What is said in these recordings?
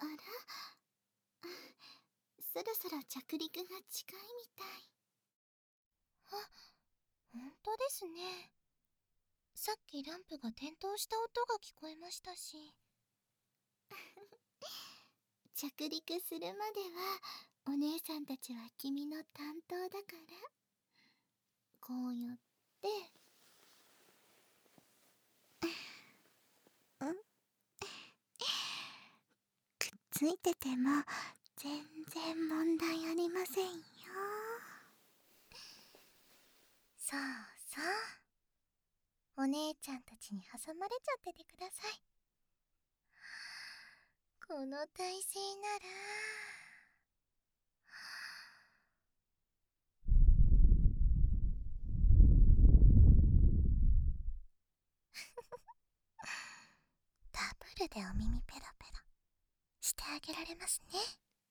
そろそろ着陸が近いみたい。 ほんとですね。さっきランプが点灯した音が聞こえましたし。 着陸するまではお姉さんたちは君の担当だから、こうやってくっついてても全然問題ありませんよ。 さあさあ、お姉ちゃんたちに挟まれちゃっててください。この体勢ならダブルでお耳ペロペロしてあげられますね。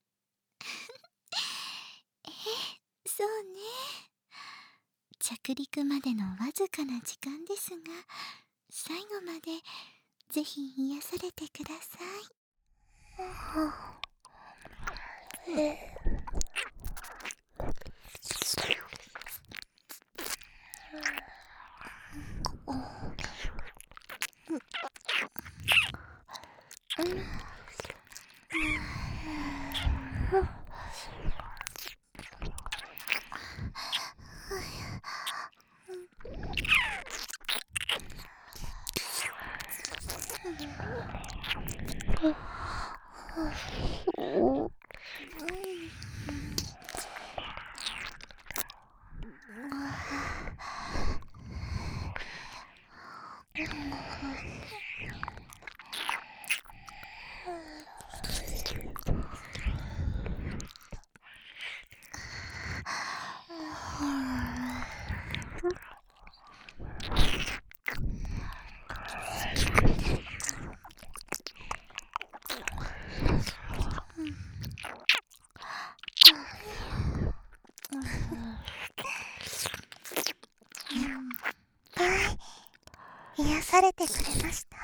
そうね。着陸までのわずかな時間ですが、最後までぜひ癒されてください。 癒されてくれました？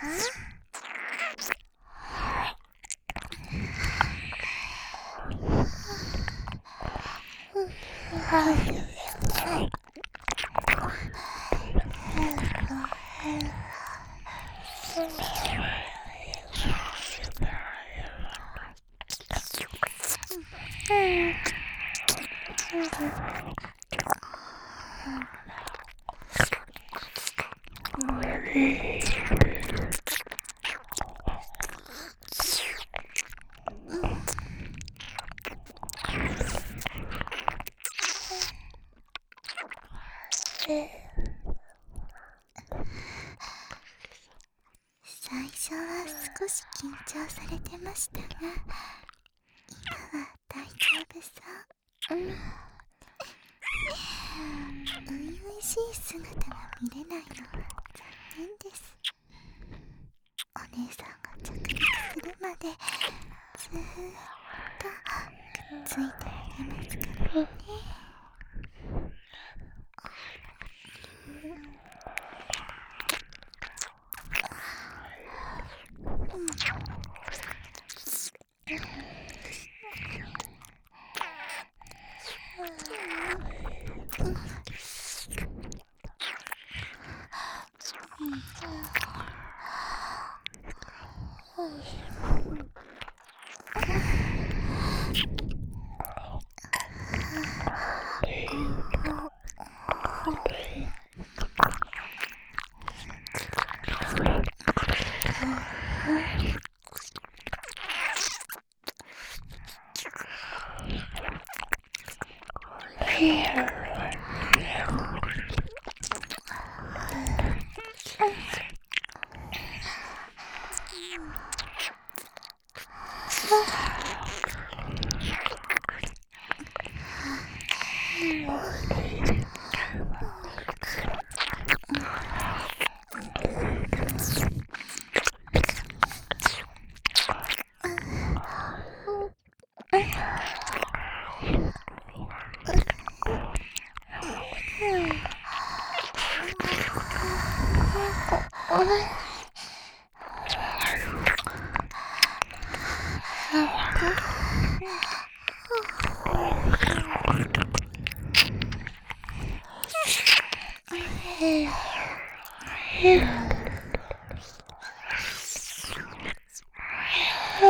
最初は少し緊張されてましたが、今は大丈夫そう。初々しい姿が見れないのは残念です。お姉さんが着陸するまでずーっとくっついてあげますからね。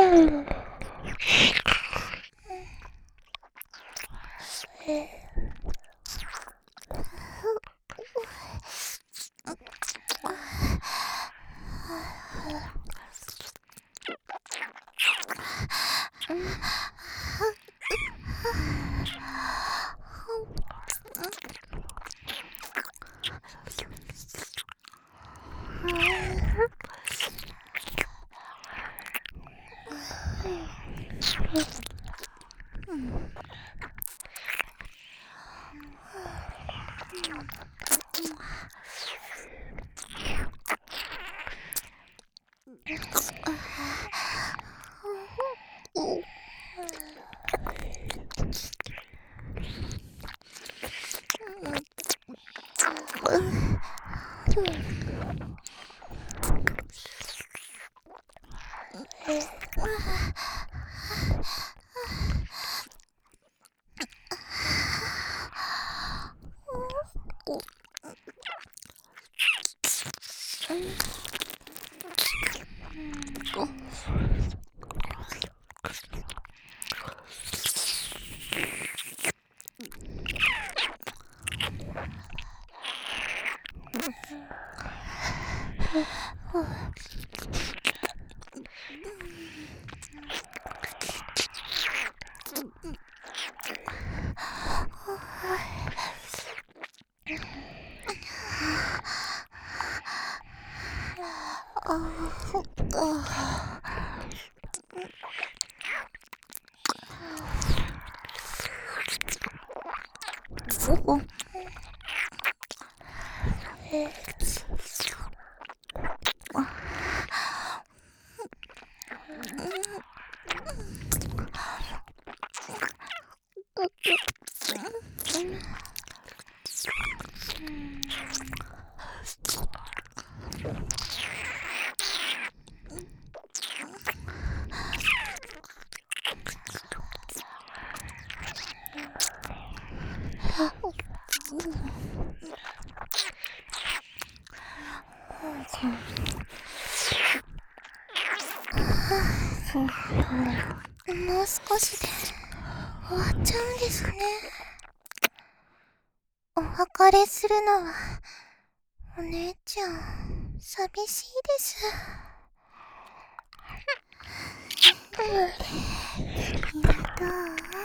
もう少しで終わっちゃうんですね。お別れするのはお姉ちゃん寂しいです。 ありがとう。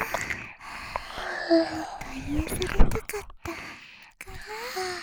癒されたかったかな。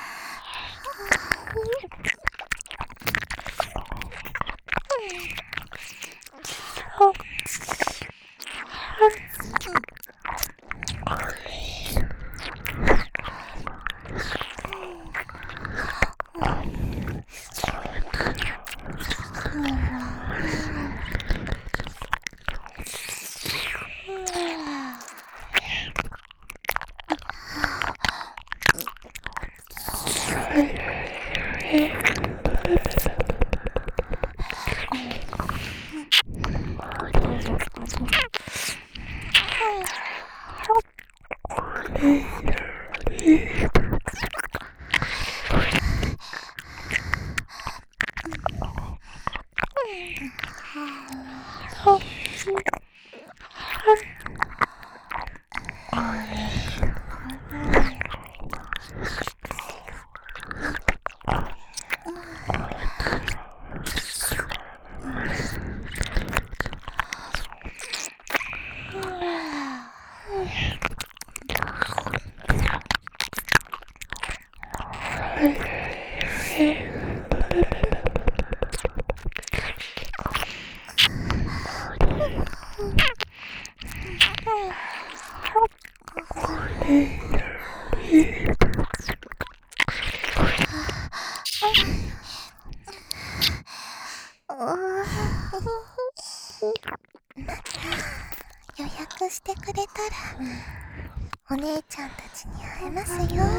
予約してくれたらお姉ちゃんたちに会えますよ。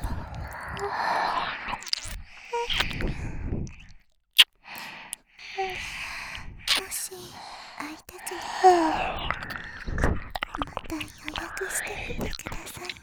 もし会いたくなったらまた予約してみてくださいね。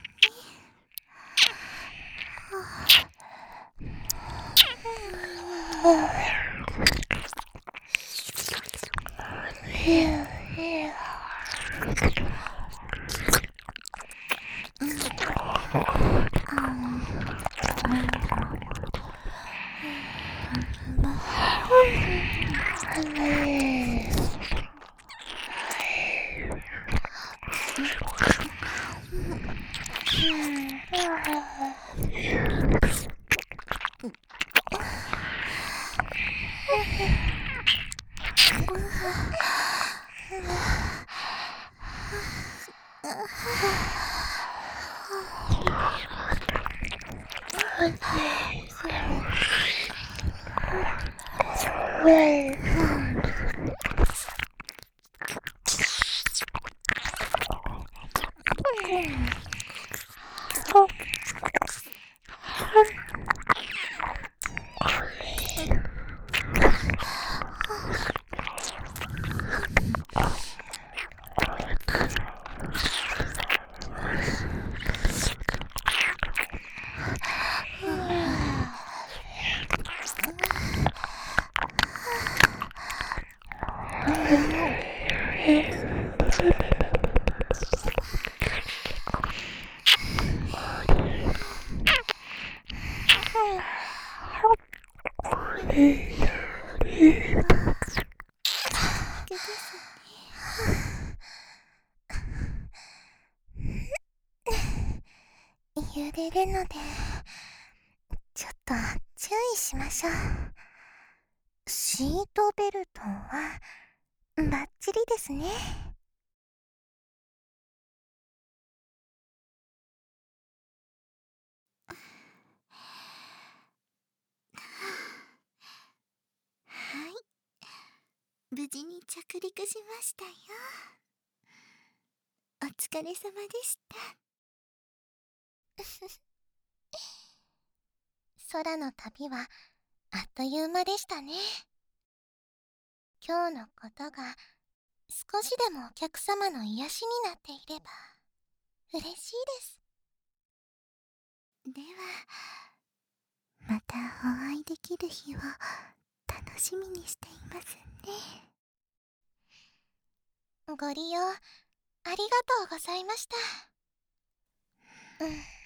揺れるのでちょっと注意しましょう。シートベルトはバッチリですね。 はい、無事に着陸しましたよ。お疲れ様でした。 空の旅はあっという間でしたね。今日のことが少しでもお客様の癒しになっていれば嬉しいです。 ではまたお会いできる日を楽しみにしていますね。 ご利用ありがとうございました。